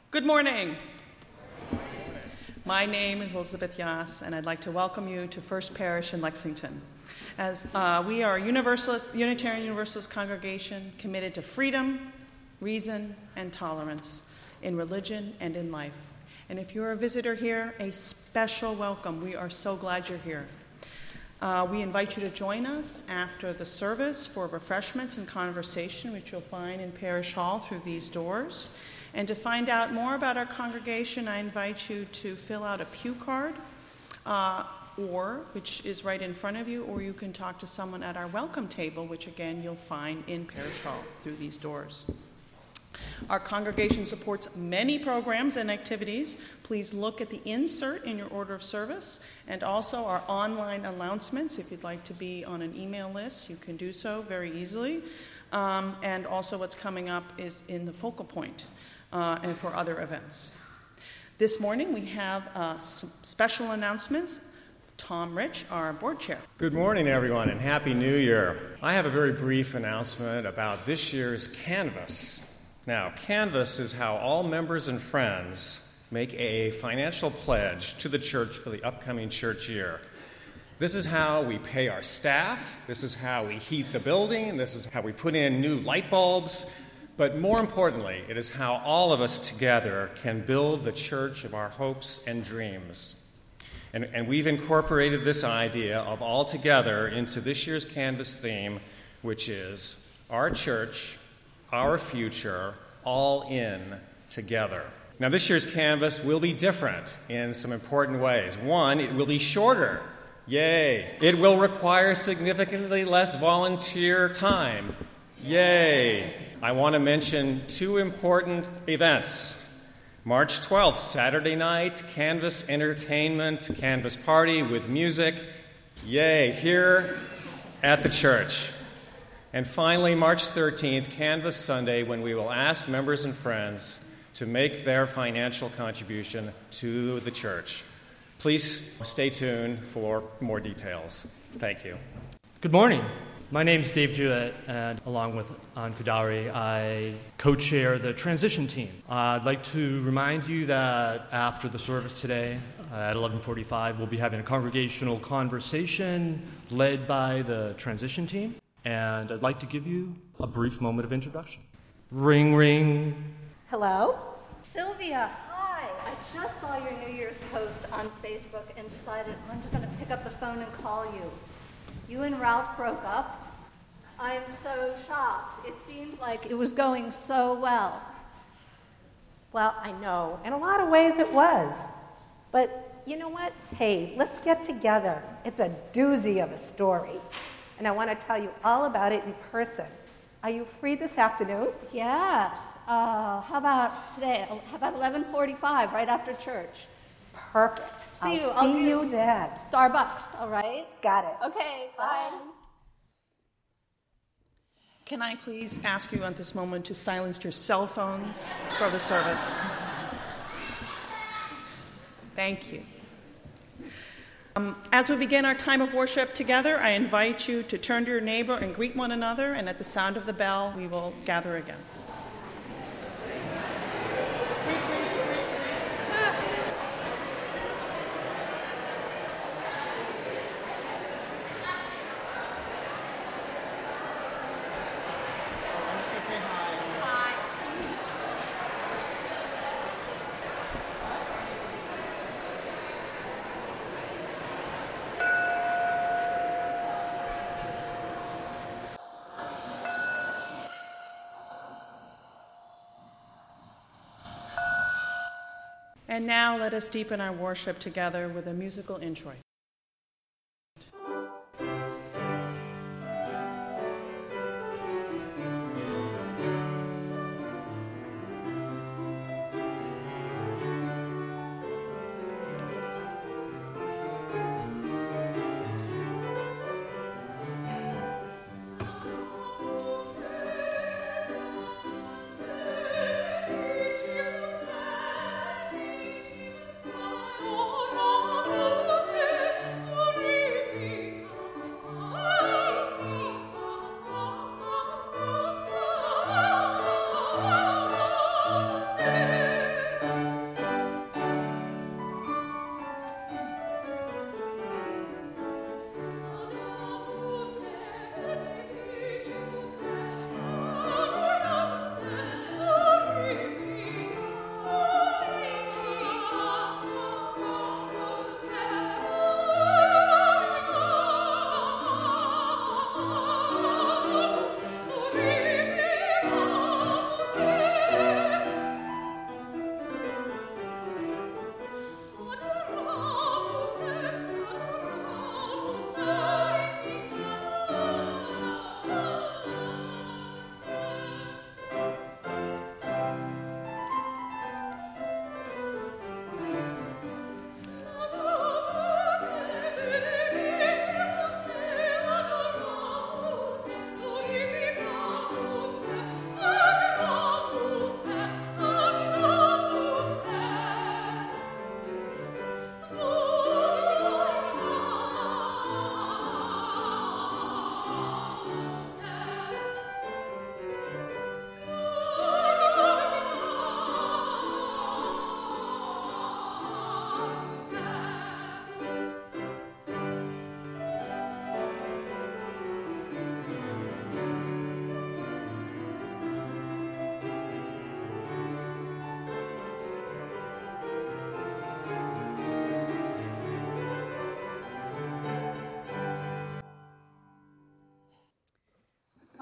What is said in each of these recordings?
Good morning. My name is Elizabeth Yass, and I'd like to welcome you to First Parish in Lexington. As we are a Unitarian Universalist congregation committed to freedom, reason, and tolerance in religion and in life. And if you're a visitor here, a special welcome. We are so glad you're here. We invite you to join us after the service for refreshments and conversation, which you'll find in Parish Hall through these doors. And to find out more about our congregation, I invite you to fill out a pew card, which is right in front of you, or you can talk to someone at our welcome table, which again you'll find in Parish Hall through these doors. Our congregation supports many programs and activities. Please look at the insert in your order of service, and also our online announcements. If you'd like to be on an email list, you can do so very easily. And also what's coming up is in the focal point. And for other events. This morning we have some special announcements. Tom Rich, our board chair. Good morning, everyone, and Happy New Year. I have a very brief announcement about this year's Canvas. Now, Canvas is how all members and friends make a financial pledge to the church for the upcoming church year. This is how we pay our staff. This is how we heat the building. This is how we put in new light bulbs. But more importantly, it is how all of us together can build the church of our hopes and dreams. And we've incorporated this idea of all together into this year's Canvas theme, which is our church, our future, all in together. Now, this year's Canvas will be different in some important ways. One, it will be shorter. Yay! It will require significantly less volunteer time. Yay! I want to mention two important events. March 12th, Saturday night, Canvas Entertainment, Canvas Party with music. Yay, here at the church. And finally, March 13th, Canvas Sunday, when we will ask members and friends to make their financial contribution to the church. Please stay tuned for more details. Thank you. Good morning. My name's Dave Jewett, and along with Ann Kudari, I co-chair the transition team. I'd like to remind you that after the service today at 11:45, we'll be having a congregational conversation led by the transition team, and I'd like to give you a brief moment of introduction. Ring, ring. Hello? Sylvia, hi. I just saw your New Year's post on Facebook and decided I'm just going to pick up the phone and call you. You and Ralph broke up. I am so shocked. It seemed like it was going so well. Well, I know. In a lot of ways it was. But you know what? Hey, let's get together. It's a doozy of a story. And I want to tell you all about it in person. Are you free this afternoon? Yes. How about today? How about 11:45, right after church? Perfect. I'll see you then. Starbucks, all right? Got it. Okay, bye. Can I please ask you at this moment to silence your cell phones for the service? Thank you. As we begin our time of worship together, I invite you to turn to your neighbor and greet one another, and at the sound of the bell, we will gather again. And now let us deepen our worship together with a musical introit. Oh,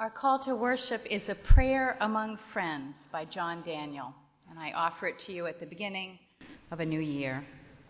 Our call to worship is A Prayer Among Friends by John Daniel, and I offer it to you at the beginning of a new year.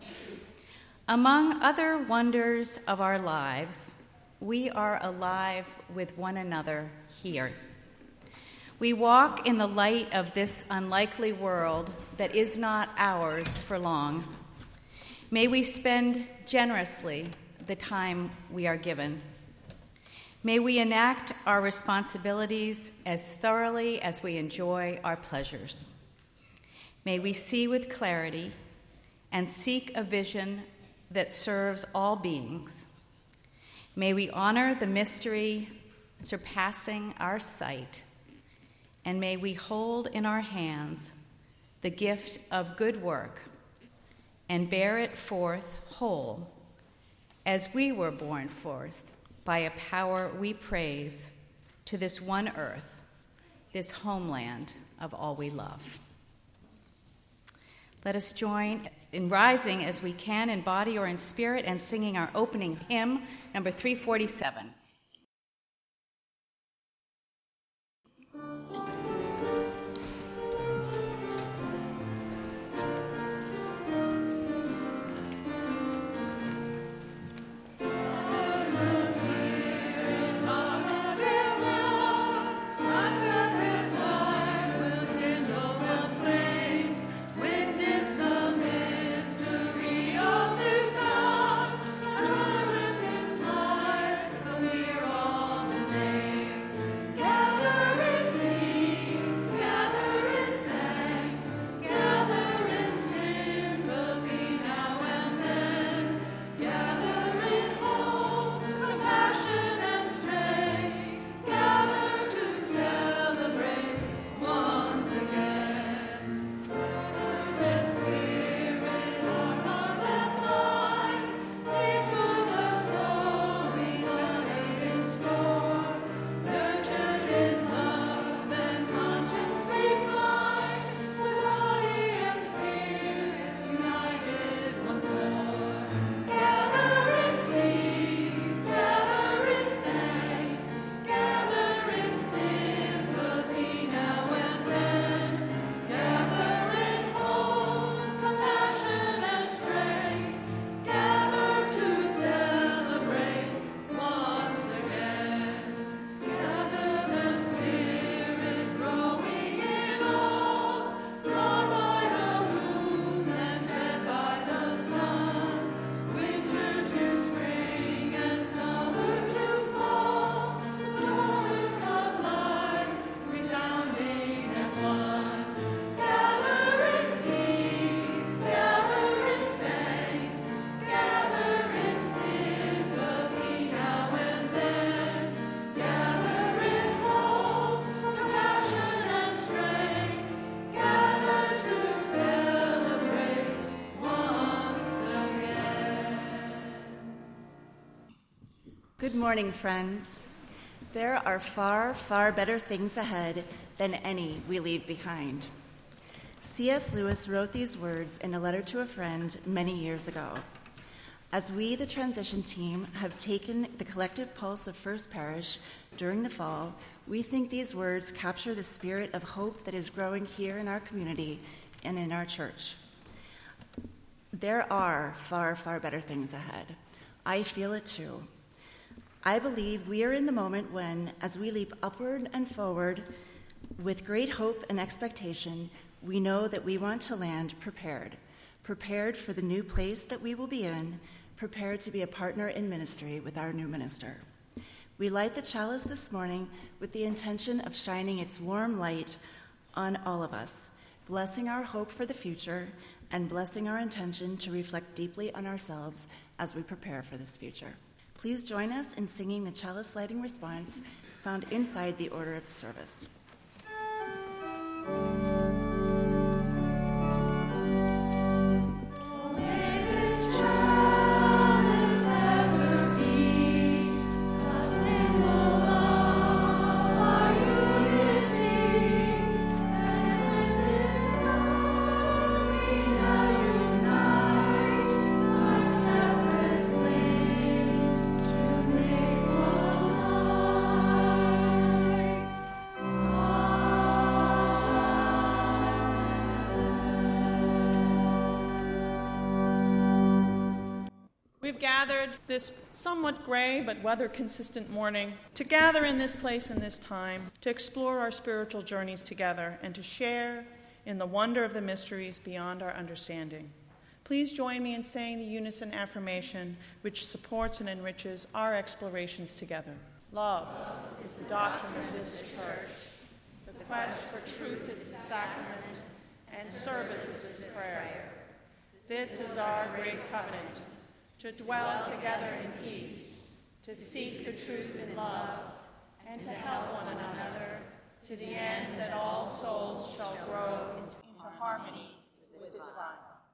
Among other wonders of our lives, we are alive with one another here. We walk in the light of this unlikely world that is not ours for long. May we spend generously the time we are given. May we enact our responsibilities as thoroughly as we enjoy our pleasures. May we see with clarity and seek a vision that serves all beings. May we honor the mystery surpassing our sight, and may we hold in our hands the gift of good work and bear it forth whole, as we were born forth by a power we praise to this one earth, this homeland of all we love. Let us join in rising as we can in body or in spirit and singing our opening hymn, number 347. Good morning, friends. There are far, far better things ahead than any we leave behind. C.S. Lewis wrote these words in a letter to a friend many years ago. As we, the transition team, have taken the collective pulse of First Parish during the fall, we think these words capture the spirit of hope that is growing here in our community and in our church. There are far, far better things ahead. I feel it too. I believe we are in the moment when, as we leap upward and forward with great hope and expectation, we know that we want to land prepared for the new place that we will be in, prepared to be a partner in ministry with our new minister. We light the chalice this morning with the intention of shining its warm light on all of us, blessing our hope for the future and blessing our intention to reflect deeply on ourselves as we prepare for this future. Please join us in singing the chalice lighting response found inside the order of the service. We've gathered this somewhat gray but weather-consistent morning to gather in this place and this time, to explore our spiritual journeys together and to share in the wonder of the mysteries beyond our understanding. Please join me in saying the unison affirmation which supports and enriches our explorations together. Love is the doctrine of this church. The quest for truth is its sacrament, and service is its prayer. This is our great covenant, to dwell together in peace, to seek the truth in love, and to help one another to the end that all souls shall grow into harmony with the divine.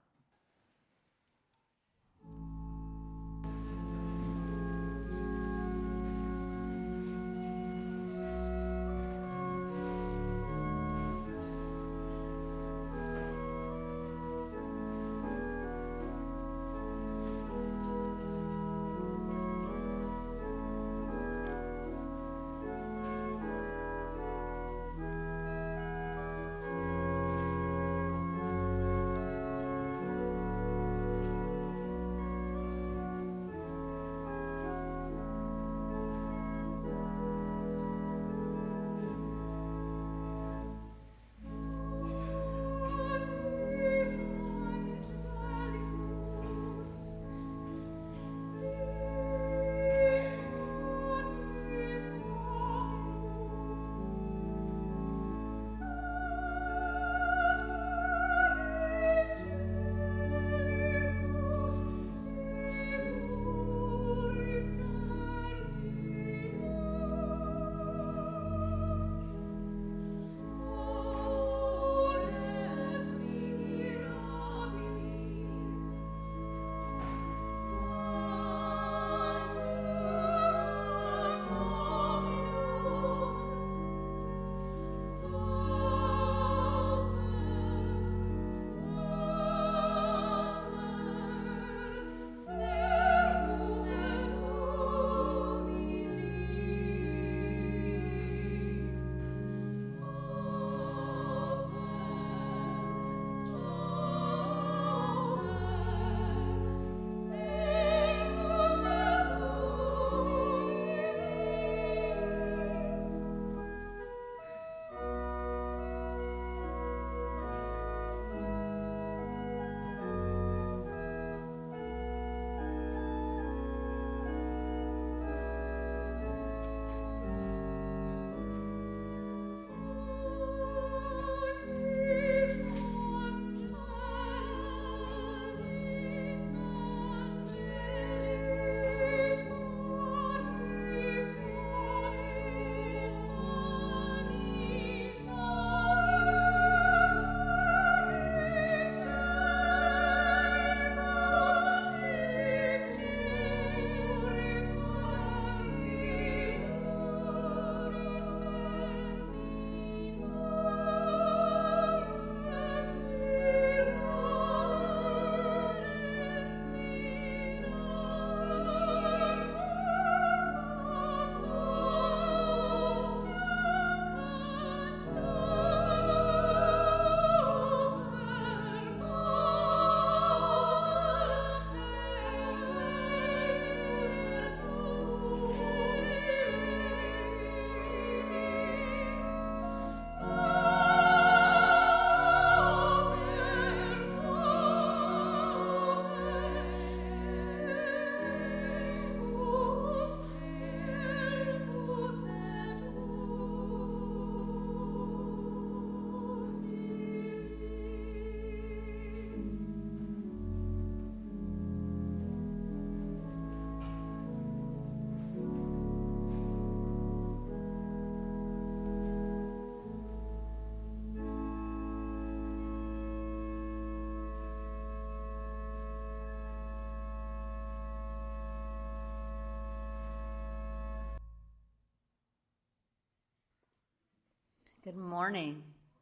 Good morning.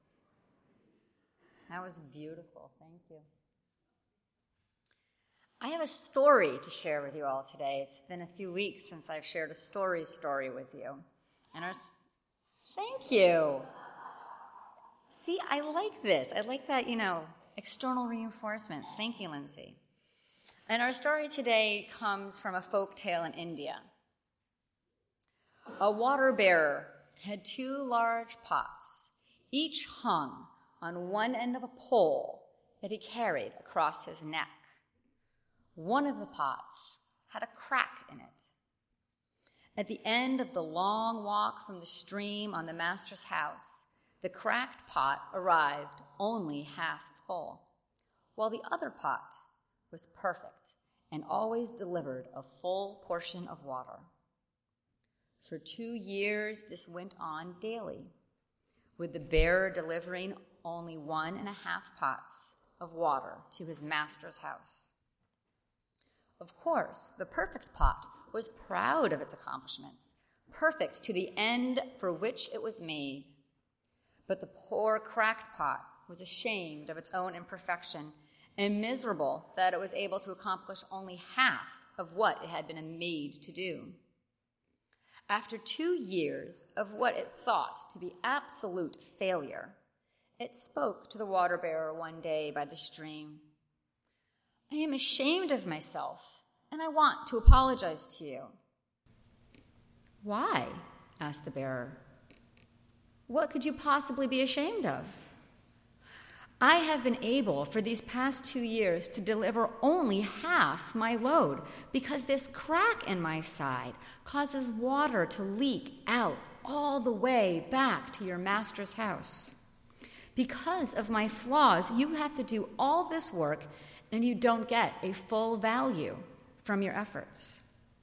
That was beautiful. Thank you. I have a story to share with you all today. It's been a few weeks since I've shared a story with you. And thank you. See, I like this. I like that, external reinforcement. Thank you, Lindsay. And our story today comes from a folk tale in India. A water bearer had 2 large pots, each hung on one end of a pole that he carried across his neck. One of the pots had a crack in it. At the end of the long walk from the stream on the master's house, the cracked pot arrived only half full, while the other pot was perfect and always delivered a full portion of water. For 2 years, this went on daily, with the bearer delivering only 1.5 pots of water to his master's house. Of course, the perfect pot was proud of its accomplishments, perfect to the end for which it was made. But the poor cracked pot was ashamed of its own imperfection and miserable that it was able to accomplish only half of what it had been made to do. After 2 years of what it thought to be absolute failure, it spoke to the water bearer one day by the stream. "I am ashamed of myself, and I want to apologize to you." "Why?" asked the bearer. "What could you possibly be ashamed of?" "I have been able for these past 2 years to deliver only half my load because this crack in my side causes water to leak out all the way back to your master's house. Because of my flaws, you have to do all this work and you don't get a full value from your efforts."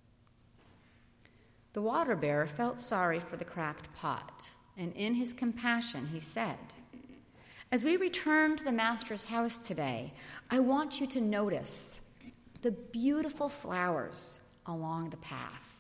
The water bearer felt sorry for the cracked pot, and in his compassion he said, "As we return to the master's house today, I want you to notice the beautiful flowers along the path."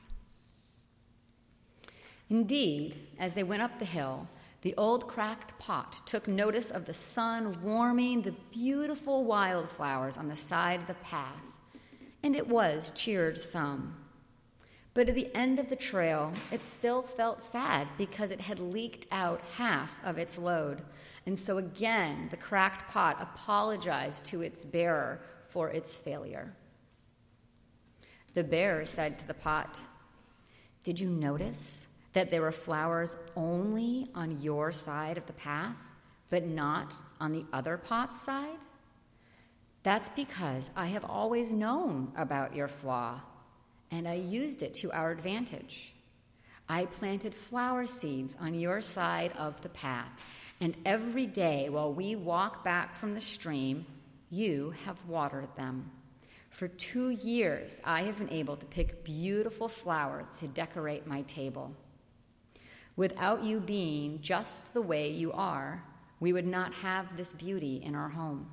Indeed, as they went up the hill, the old cracked pot took notice of the sun warming the beautiful wildflowers on the side of the path, and it was cheered some. But at the end of the trail, it still felt sad because it had leaked out half of its load. And so again, the cracked pot apologized to its bearer for its failure. The bearer said to the pot, "Did you notice that there were flowers only on your side of the path, but not on the other pot's side? That's because I have always known about your flaw, and I used it to our advantage. I planted flower seeds on your side of the path, and every day while we walk back from the stream, you have watered them. For 2 years, I have been able to pick beautiful flowers to decorate my table. Without you being just the way you are, we would not have this beauty in our home."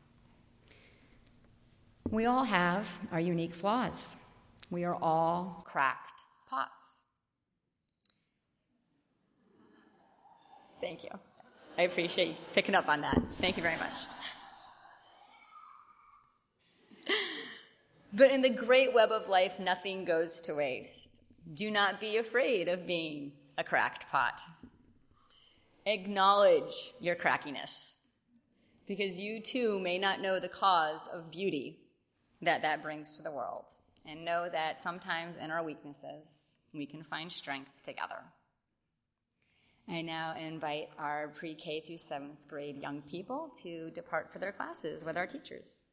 We all have our unique flaws. We are all cracked pots. Thank you. I appreciate you picking up on that. Thank you very much. But in the great web of life, nothing goes to waste. Do not be afraid of being a cracked pot. Acknowledge your crackiness, because you too may not know the cause of beauty that brings to the world. And know that sometimes in our weaknesses, we can find strength together. I now invite our pre-K through 7th grade young people to depart for their classes with our teachers.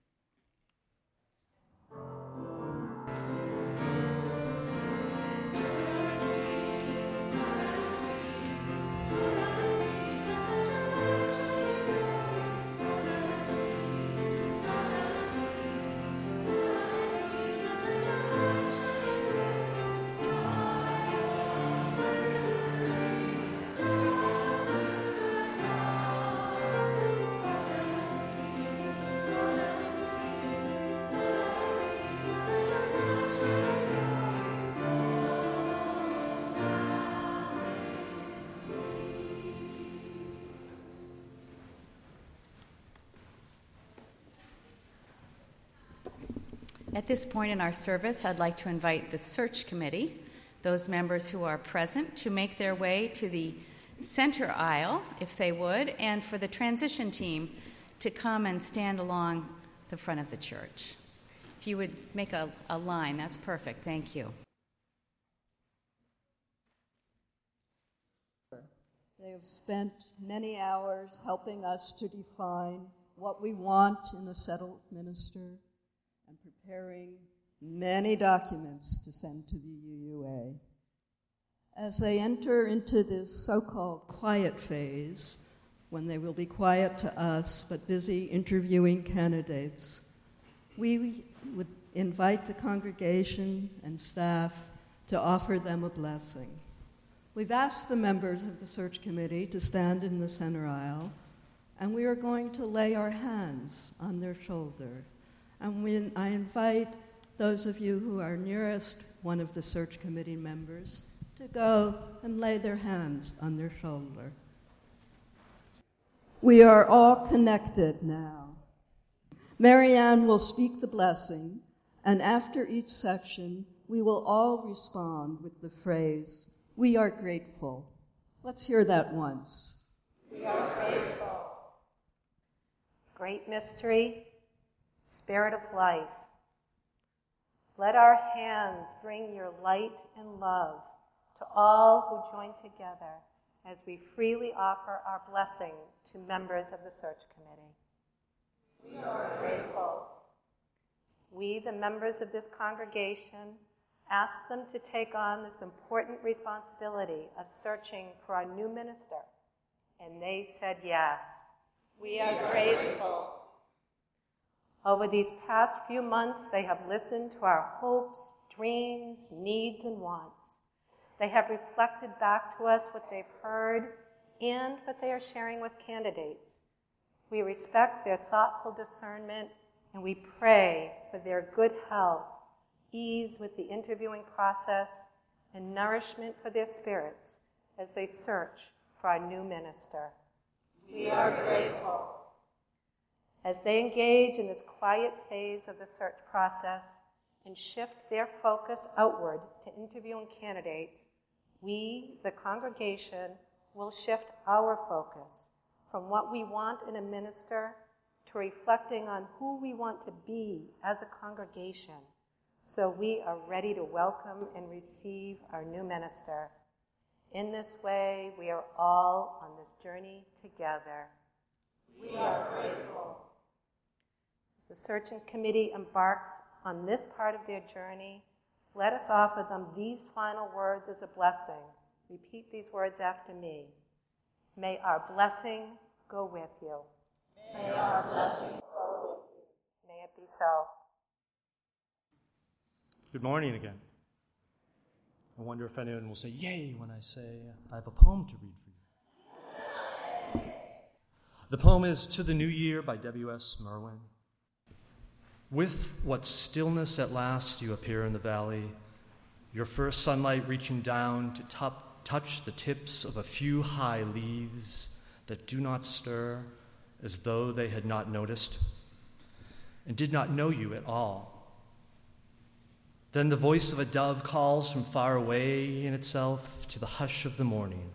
At this point in our service, I'd like to invite the search committee, those members who are present, to make their way to the center aisle, if they would, and for the transition team to come and stand along the front of the church. If you would make a line, that's perfect. Thank you. They have spent many hours helping us to define what we want in a settled minister and preparing many documents to send to the UUA. As they enter into this so-called quiet phase, when they will be quiet to us but busy interviewing candidates, we would invite the congregation and staff to offer them a blessing. We've asked the members of the search committee to stand in the center aisle, and we are going to lay our hands on their shoulder. And I invite those of you who are nearest one of the search committee members to go and lay their hands on their shoulder. We are all connected now. Marianne will speak the blessing, and after each section, we will all respond with the phrase, "We are grateful." Let's hear that once. We are grateful. Great mystery, Spirit of life. Let our hands bring your light and love to all who join together as we freely offer our blessing to members of the search committee. We are grateful. We, the members of this congregation, asked them to take on this important responsibility of searching for our new minister, and they said yes. We are grateful. Over these past few months, they have listened to our hopes, dreams, needs, and wants. They have reflected back to us what they've heard and what they are sharing with candidates. We respect their thoughtful discernment, and we pray for their good health, ease with the interviewing process, and nourishment for their spirits as they search for our new minister. We are grateful. As they engage in this quiet phase of the search process and shift their focus outward to interviewing candidates, we, the congregation, will shift our focus from what we want in a minister to reflecting on who we want to be as a congregation, so we are ready to welcome and receive our new minister. In this way, we are all on this journey together. We are grateful. As the searching committee embarks on this part of their journey, let us offer them these final words as a blessing. Repeat these words after me. May our blessing go with you. May our blessing go with you. May it be so. Good morning again. I wonder if anyone will say, yay, when I say I have a poem to read for you. The poem is To the New Year by W.S. Merwin. With what stillness at last you appear in the valley, your first sunlight reaching down to touch the tips of a few high leaves that do not stir as though they had not noticed and did not know you at all. Then the voice of a dove calls from far away in itself to the hush of the morning.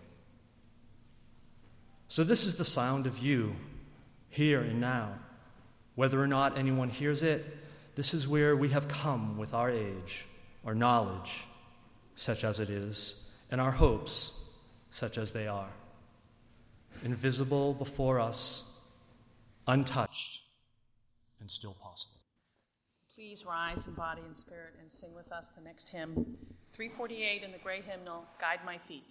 So this is the sound of you, here and now. Whether or not anyone hears it, this is where we have come with our age, our knowledge, such as it is, and our hopes, such as they are. Invisible before us, untouched, and still possible. Please rise in body and spirit and sing with us the next hymn, 348 in the gray hymnal, Guide My Feet.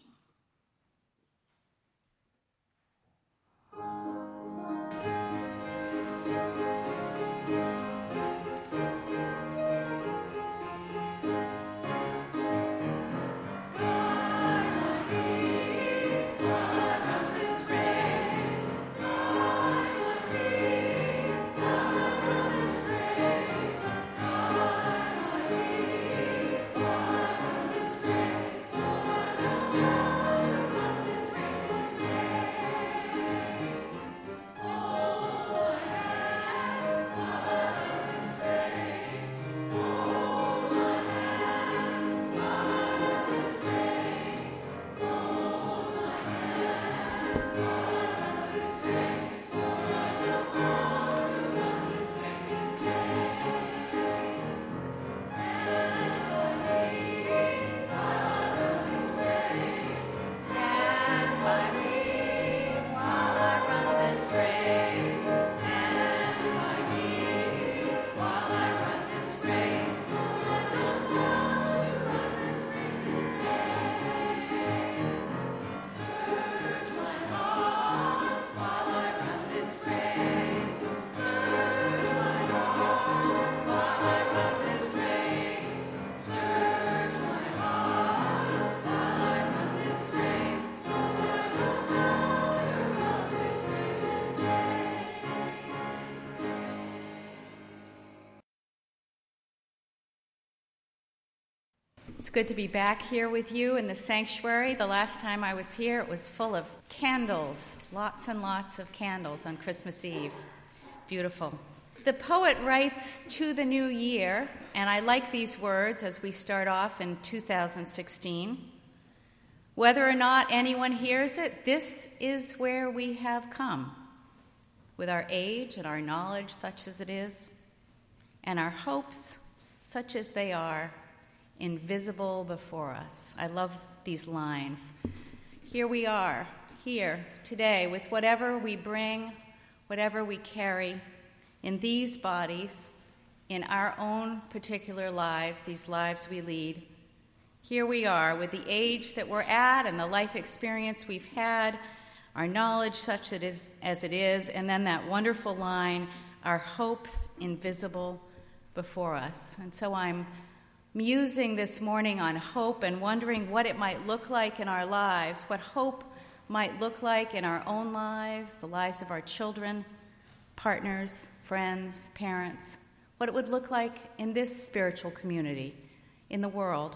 It's good to be back here with you in the sanctuary. The last time I was here, it was full of candles, lots and lots of candles on Christmas Eve. Beautiful. The poet writes to the new year, and I like these words as we start off in 2016. Whether or not anyone hears it, this is where we have come, with our age and our knowledge such as it is, and our hopes such as they are, invisible before us. I love these lines. Here we are, here today, with whatever we bring, whatever we carry in these bodies, in our own particular lives, these lives we lead. Here we are with the age that we're at and the life experience we've had, our knowledge such as it is, and then that wonderful line, our hopes invisible before us. And so I'm musing this morning on hope and wondering what it might look like in our lives, what hope might look like in our own lives, the lives of our children, partners, friends, parents, what it would look like in this spiritual community, in the world.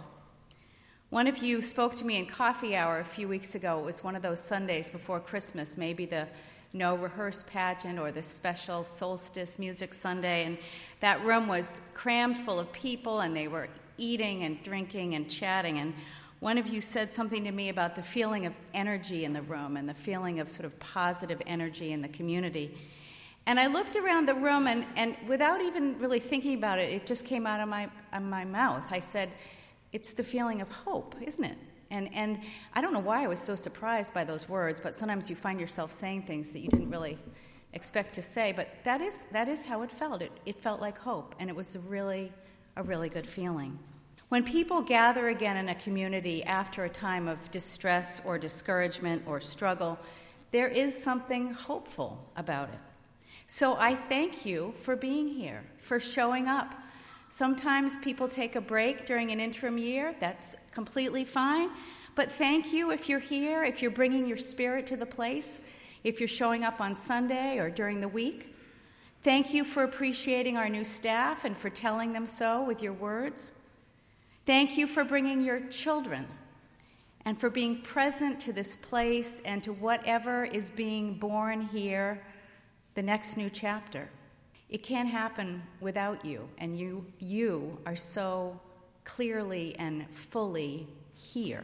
One of you spoke to me in coffee hour a few weeks ago. It was one of those Sundays before Christmas, maybe the No Rehearse pageant or the special Solstice Music Sunday, and that room was crammed full of people, and they were eating and drinking and chatting, and one of you said something to me about the feeling of energy in the room and the feeling of sort of positive energy in the community. And I looked around the room, and without even really thinking about it, it just came out of my mouth. I said, it's the feeling of hope, isn't it? And I don't know why I was so surprised by those words, but sometimes you find yourself saying things that you didn't really expect to say. But that is how it felt. It felt like hope, and it was a really good feeling. When people gather again in a community after a time of distress or discouragement or struggle, there is something hopeful about it. So I thank you for being here, for showing up. Sometimes people take a break during an interim year. That's completely fine. But thank you if you're here, if you're bringing your spirit to the place, if you're showing up on Sunday or during the week. Thank you for appreciating our new staff and for telling them so with your words. Thank you for bringing your children and for being present to this place and to whatever is being born here, the next new chapter. It can't happen without you, and you are so clearly and fully here.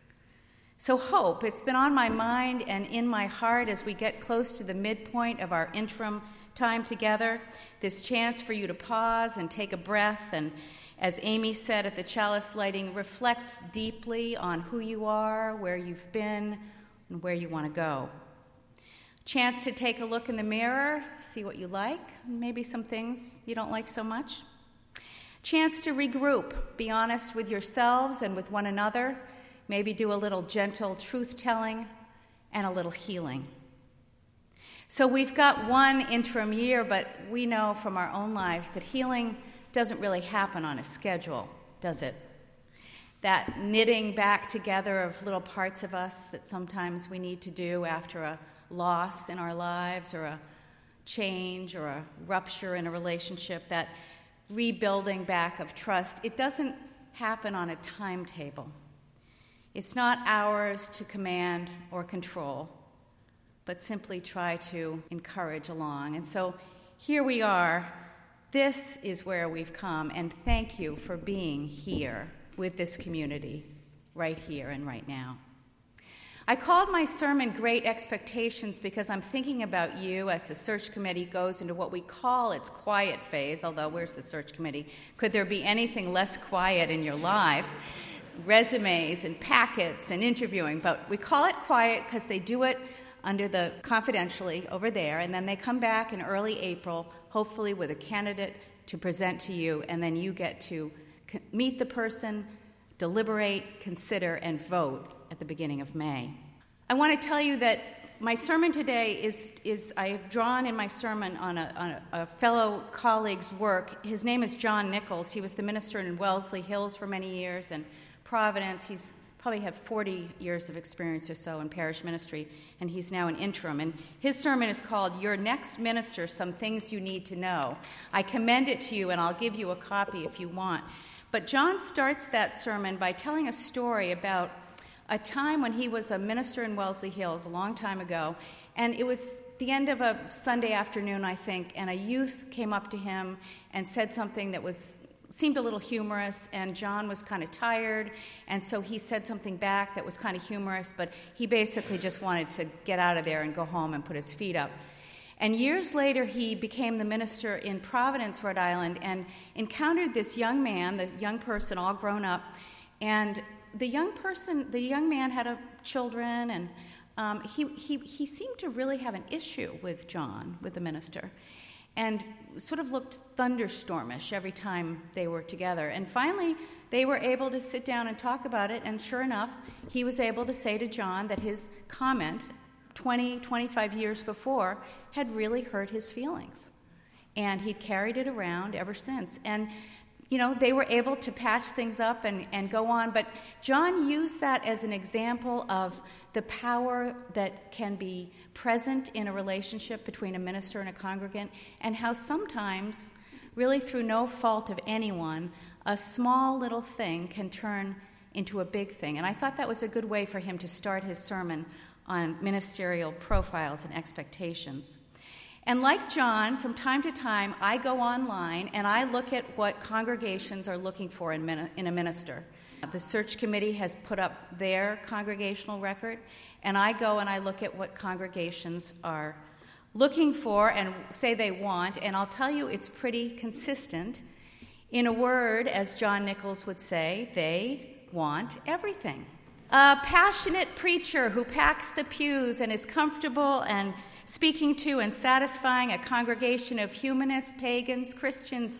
So hope, it's been on my mind and in my heart as we get close to the midpoint of our interim time together, this chance for you to pause and take a breath and, as Amy said at the chalice lighting, reflect deeply on who you are, where you've been, and where you want to go. Chance to take a look in the mirror, see what you like, maybe some things you don't like so much. Chance to regroup, be honest with yourselves and with one another, maybe do a little gentle truth-telling and a little healing. So we've got one interim year, but we know from our own lives that healing doesn't really happen on a schedule, does it? That knitting back together of little parts of us that sometimes we need to do after a loss in our lives or a change or a rupture in a relationship, that rebuilding back of trust, it doesn't happen on a timetable. It's not ours to command or control, but simply try to encourage along. And so here we are. This is where we've come, and thank you for being here with this community right here and right now. I called my sermon Great Expectations because I'm thinking about you as the search committee goes into what we call its quiet phase, although where's the search committee? Could there be anything less quiet in your lives? Resumes and packets and interviewing, but we call it quiet because they do it under the confidentially over there, and then they come back in early April, hopefully with a candidate to present to you, and then you get to meet the person, deliberate, consider, and vote at the beginning of May. I want to tell you that my sermon today is I've drawn in my sermon on a fellow colleague's work. His name is John Nichols. He was the minister in Wellesley Hills for many years and Providence. He's probably had 40 years of experience or so in parish ministry, and he's now an interim. And his sermon is called Your Next Minister, Some Things You Need to Know. I commend it to you, and I'll give you a copy if you want. But John starts that sermon by telling a story about a time when he was a minister in Wellesley Hills a long time ago, and it was the end of a Sunday afternoon, I think, and a youth came up to him and said something that seemed a little humorous, and John was kind of tired, and so he said something back that was kind of humorous, but he basically just wanted to get out of there and go home and put his feet up. And years later, he became the minister in Providence, Rhode Island, and encountered this young man, the young person, all grown up, and the young man had children, and he seemed to really have an issue with John, with the minister, and sort of looked thunderstormish every time they were together. And finally, they were able to sit down and talk about it, and sure enough, he was able to say to John that his comment 25 years before had really hurt his feelings. And he'd carried it around ever since. And they were able to patch things up and go on, but John used that as an example of the power that can be present in a relationship between a minister and a congregant, and how sometimes, really through no fault of anyone, a small little thing can turn into a big thing. And I thought that was a good way for him to start his sermon on ministerial profiles and expectations. And like John, from time to time, I go online and I look at what congregations are looking for in a minister. The search committee has put up their congregational record, and I go and I look at what congregations are looking for and say they want, and I'll tell you it's pretty consistent. In a word, as John Nichols would say, they want everything. A passionate preacher who packs the pews and is comfortable and speaking to and satisfying a congregation of humanists, pagans, Christians,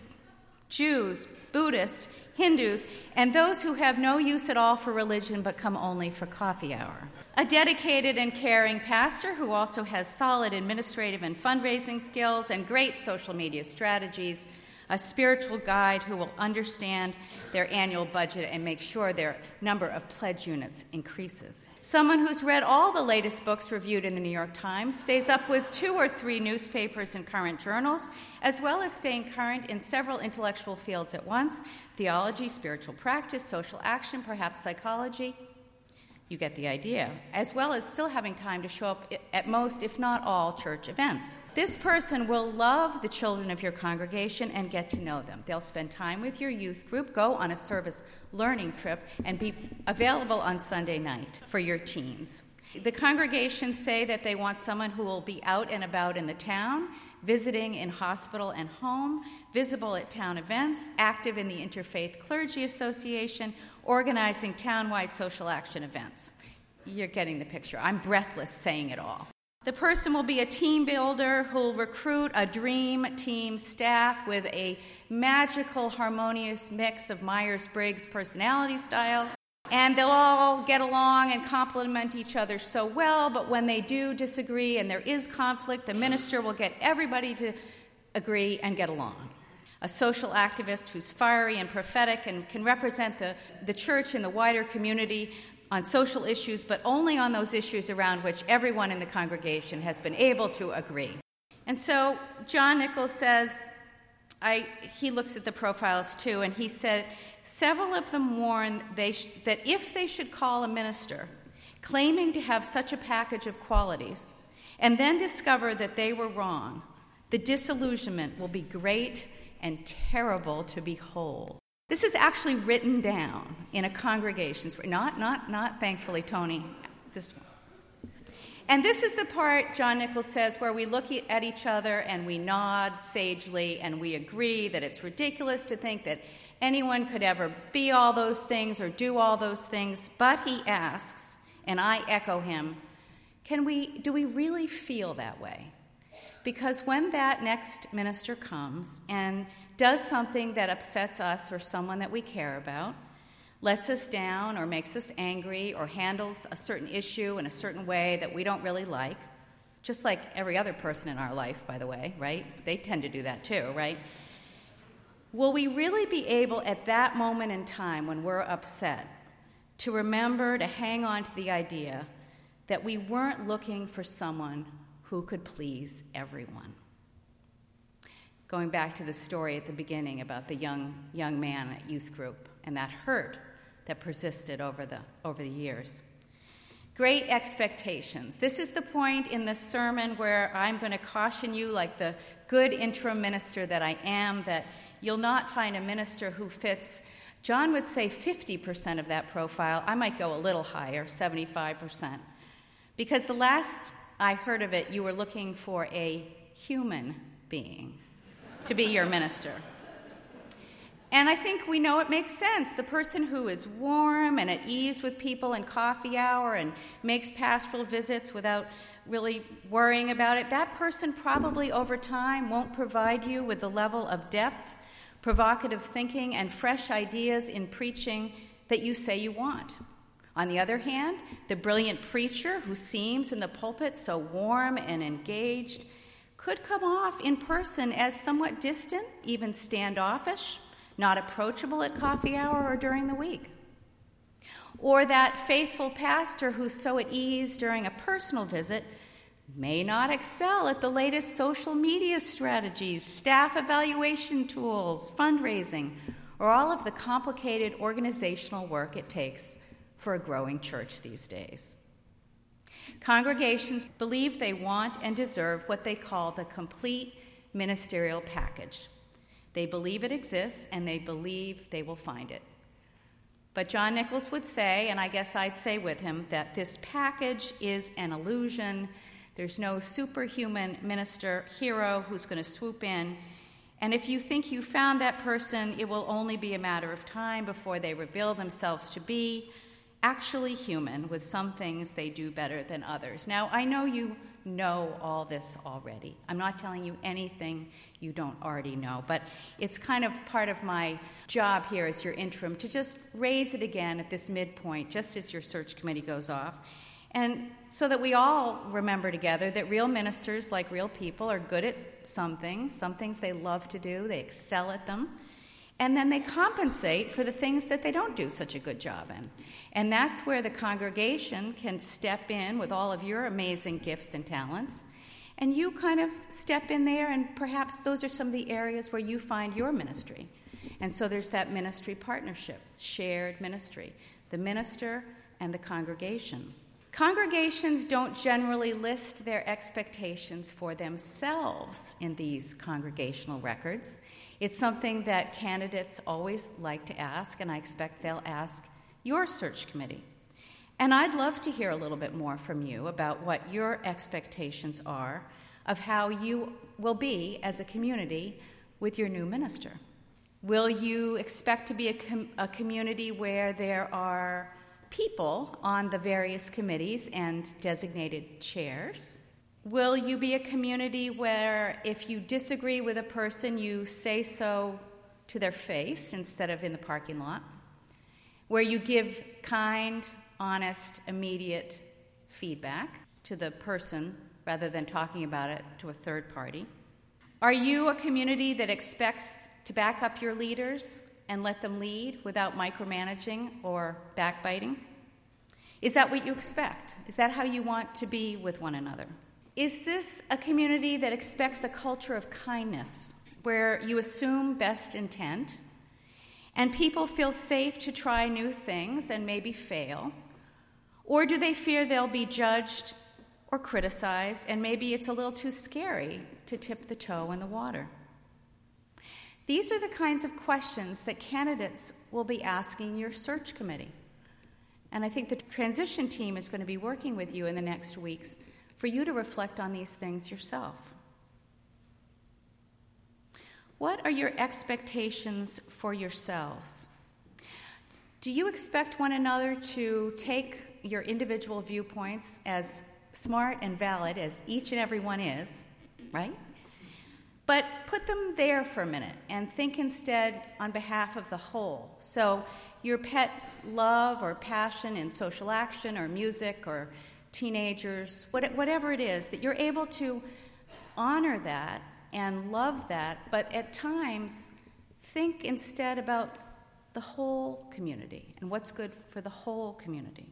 Jews, Buddhists, Hindus, and those who have no use at all for religion but come only for coffee hour. A dedicated and caring pastor who also has solid administrative and fundraising skills and great social media strategies. A spiritual guide who will understand their annual budget and make sure their number of pledge units increases. Someone who's read all the latest books reviewed in the New York Times, stays up with 2 or 3 newspapers and current journals, as well as staying current in several intellectual fields at once: theology, spiritual practice, social action, perhaps psychology. You get the idea, as well as still having time to show up at most, if not all, church events. This person will love the children of your congregation and get to know them. They'll spend time with your youth group, go on a service learning trip, and be available on Sunday night for your teens. The congregations say that they want someone who will be out and about in the town, visiting in hospital and home, visible at town events, active in the Interfaith Clergy Association, organizing town-wide social action events. You're getting the picture. I'm breathless saying it all. The person will be a team builder who'll recruit a dream team staff with a magical, harmonious mix of Myers-Briggs personality styles. And they'll all get along and complement each other so well, but when they do disagree and there is conflict, the minister will get everybody to agree and get along. A social activist who's fiery and prophetic and can represent the church in the wider community on social issues, but only on those issues around which everyone in the congregation has been able to agree. And so John Nichols says, he looks at the profiles too, and he said, several of them warn that if they should call a minister claiming to have such a package of qualities and then discover that they were wrong, the disillusionment will be great and terrible to behold. This is actually written down in a congregation. Not thankfully, Tony, this one. And this is the part, John Nichols says, where we look at each other and we nod sagely and we agree that it's ridiculous to think that anyone could ever be all those things or do all those things. But he asks, and I echo him, do we really feel that way? Because when that next minister comes and does something that upsets us or someone that we care about, lets us down or makes us angry or handles a certain issue in a certain way that we don't really like, just like every other person in our life, by the way, right? They tend to do that too, right? Will we really be able at that moment in time when we're upset to remember to hang on to the idea that we weren't looking for someone who could please everyone? going back to the story at the beginning about the young man at youth group and that hurt that persisted over the years. Great expectations. This is the point in the sermon where I'm going to caution you, like the good interim minister that I am, that you'll not find a minister who fits, John would say 50% of that profile. I might go a little higher, 75%. Because the last I heard of it, you were looking for a human being to be your minister. And I think we know it makes sense. The person who is warm and at ease with people in coffee hour and makes pastoral visits without really worrying about it, that person probably over time won't provide you with the level of depth, provocative thinking, and fresh ideas in preaching that you say you want. On the other hand, the brilliant preacher who seems in the pulpit so warm and engaged could come off in person as somewhat distant, even standoffish, not approachable at coffee hour or during the week. Or that faithful pastor who's so at ease during a personal visit may not excel at the latest social media strategies, staff evaluation tools, fundraising, or all of the complicated organizational work it takes for a growing church these days. Congregations believe they want and deserve what they call the complete ministerial package. They believe it exists, and they believe they will find it. But John Nichols would say, and I guess I'd say with him, that this package is an illusion. There's no superhuman minister hero who's going to swoop in. And if you think you found that person, it will only be a matter of time before they reveal themselves to be actually human, with some things they do better than others. Now, I know you know all this already. I'm not telling you anything you don't already know, but it's kind of part of my job here as your interim to just raise it again at this midpoint, just as your search committee goes off, and so that we all remember together that real ministers, like real people, are good at some things they love to do, they excel at them, and then they compensate for the things that they don't do such a good job in. And that's where the congregation can step in with all of your amazing gifts and talents, and you kind of step in there, and perhaps those are some of the areas where you find your ministry. And so there's that ministry partnership, shared ministry, the minister and the congregation. Congregations don't generally list their expectations for themselves in these congregational records. It's something that candidates always like to ask, and I expect they'll ask your search committee. And I'd love to hear a little bit more from you about what your expectations are of how you will be as a community with your new minister. Will you expect to be a community where there are people on the various committees and designated chairs? Will you be a community where if you disagree with a person, you say so to their face instead of in the parking lot? Where you give kind, honest, immediate feedback to the person rather than talking about it to a third party? Are you a community that expects to back up your leaders and let them lead without micromanaging or backbiting? Is that what you expect? Is that how you want to be with one another? Is this a community that expects a culture of kindness, where you assume best intent, and people feel safe to try new things and maybe fail? Or do they fear they'll be judged or criticized, and maybe it's a little too scary to tip the toe in the water? These are the kinds of questions that candidates will be asking your search committee. And I think the transition team is going to be working with you in the next weeks for you to reflect on these things yourself. What are your expectations for yourselves? Do you expect one another to take your individual viewpoints, as smart and valid as each and every one is, right? But put them there for a minute and think instead on behalf of the whole. So your pet love or passion in social action or music or teenagers, whatever it is, that you're able to honor that and love that, but at times think instead about the whole community and what's good for the whole community.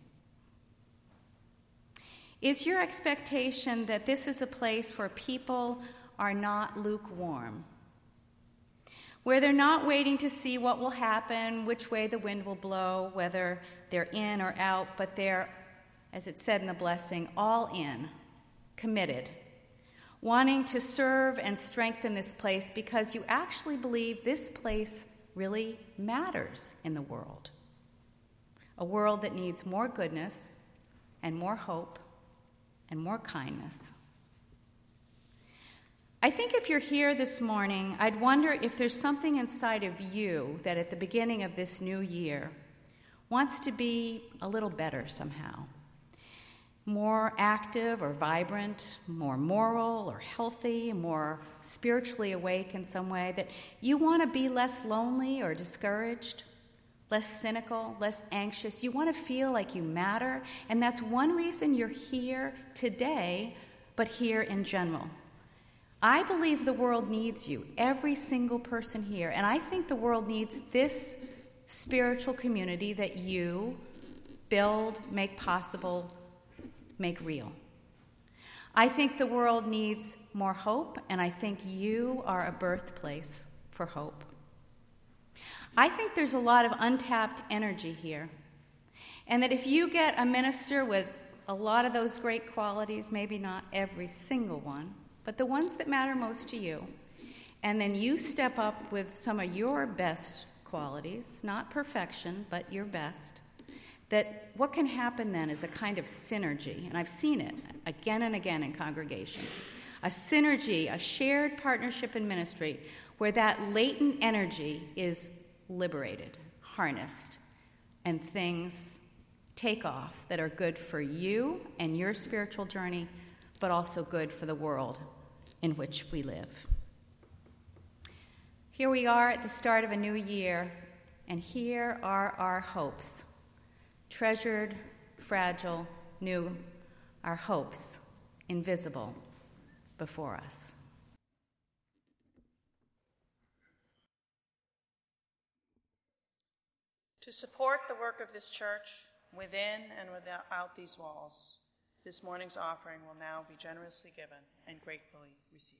Is your expectation that this is a place where people are not lukewarm, where they're not waiting to see what will happen, which way the wind will blow, whether they're in or out, but they're, as it said in the blessing, all in, committed, wanting to serve and strengthen this place because you actually believe this place really matters in the world. A world that needs more goodness and more hope and more kindness. I think if you're here this morning, I'd wonder if there's something inside of you that at the beginning of this new year wants to be a little better somehow. More active or vibrant, more moral or healthy, more spiritually awake in some way, that you want to be less lonely or discouraged, less cynical, less anxious. You want to feel like you matter, and that's one reason you're here today, but here in general. I believe the world needs you, every single person here, and I think the world needs this spiritual community that you build, make possible, make real. I think the world needs more hope, and I think you are a birthplace for hope. I think there's a lot of untapped energy here, and that if you get a minister with a lot of those great qualities, maybe not every single one, but the ones that matter most to you, and then you step up with some of your best qualities, not perfection, but your best, that what can happen then is a kind of synergy, and I've seen it again and again in congregations, a synergy, a shared partnership in ministry, where that latent energy is liberated, harnessed, and things take off that are good for you and your spiritual journey, but also good for the world in which we live. Here we are at the start of a new year, and here are our hopes. Treasured, fragile, new, our hopes, invisible, before us. To support the work of this church within and without these walls, this morning's offering will now be generously given and gratefully received.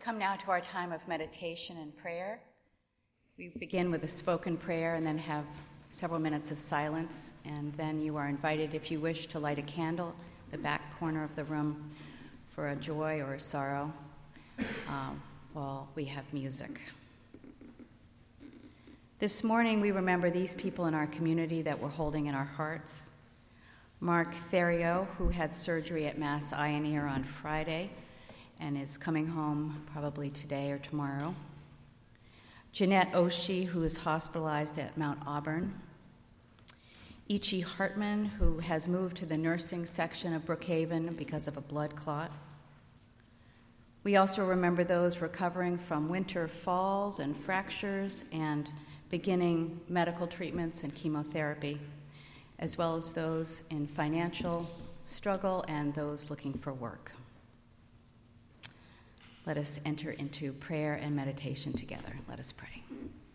come now to our time of meditation and prayer. We begin with a spoken prayer and then have several minutes of silence, and then you are invited, if you wish, to light a candle in the back corner of the room for a joy or a sorrow while we have music. This morning we remember these people in our community that we're holding in our hearts. Mark Theriot, who had surgery at Mass Eye and Ear on Friday and is coming home probably today or tomorrow. Jeanette Oshie, who is hospitalized at Mount Auburn. Ichi Hartman, who has moved to the nursing section of Brookhaven because of a blood clot. We also remember those recovering from winter falls and fractures and beginning medical treatments and chemotherapy, as well as those in financial struggle and those looking for work. Let us enter into prayer and meditation together. Let us pray.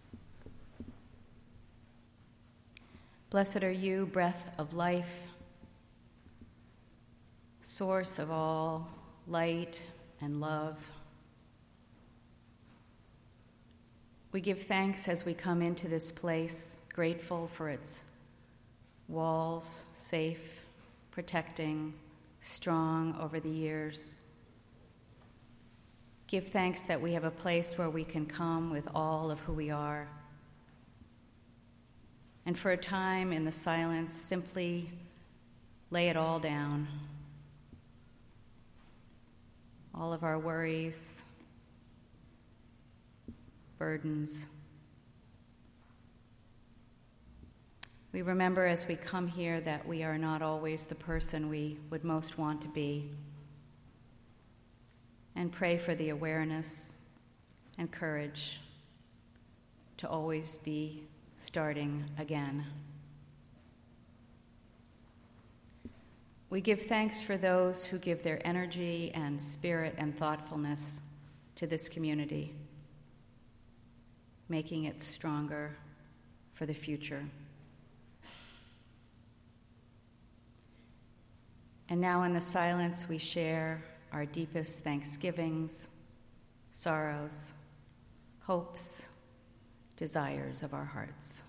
Blessed are you, breath of life, source of all light and love. We give thanks as we come into this place, grateful for its walls, safe, protecting, strong over the years. Give thanks that we have a place where we can come with all of who we are. And for a time in the silence, simply lay it all down. All of our worries, burdens. We remember as we come here that we are not always the person we would most want to be, and pray for the awareness and courage to always be starting again. We give thanks for those who give their energy and spirit and thoughtfulness to this community, making it stronger for the future. And now in the silence we share our deepest thanksgivings, sorrows, hopes, desires of our hearts.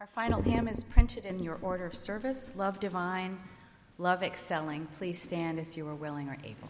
Our final hymn is printed in your order of service, Love Divine, Love Excelling. Please stand as you are willing or able.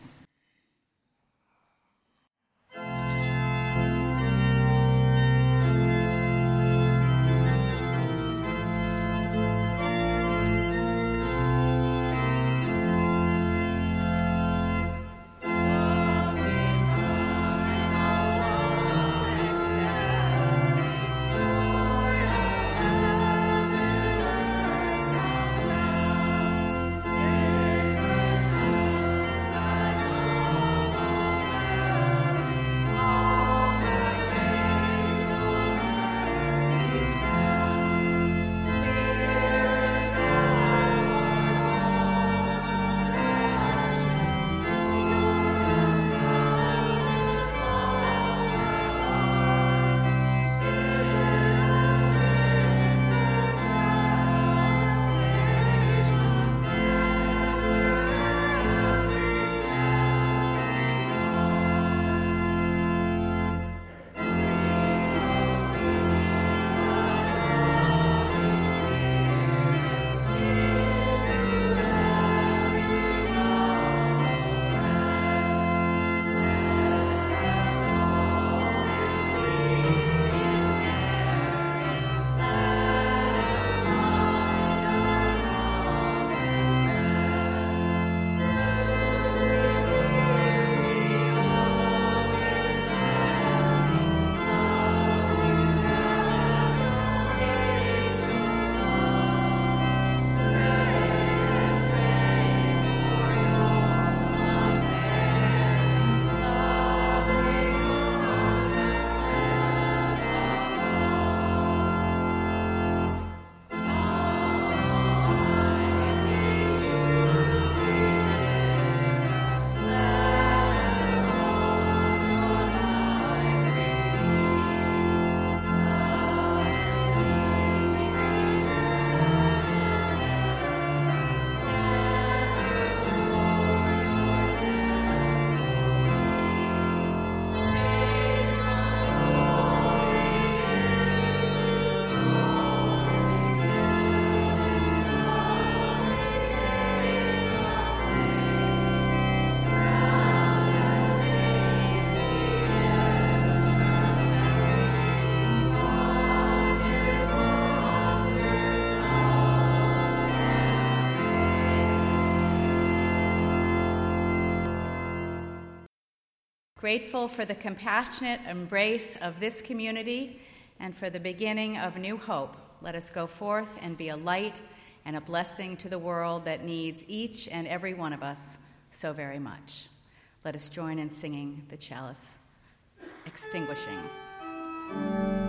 Grateful for the compassionate embrace of this community and for the beginning of new hope, let us go forth and be a light and a blessing to the world that needs each and every one of us so very much. Let us join in singing the chalice extinguishing.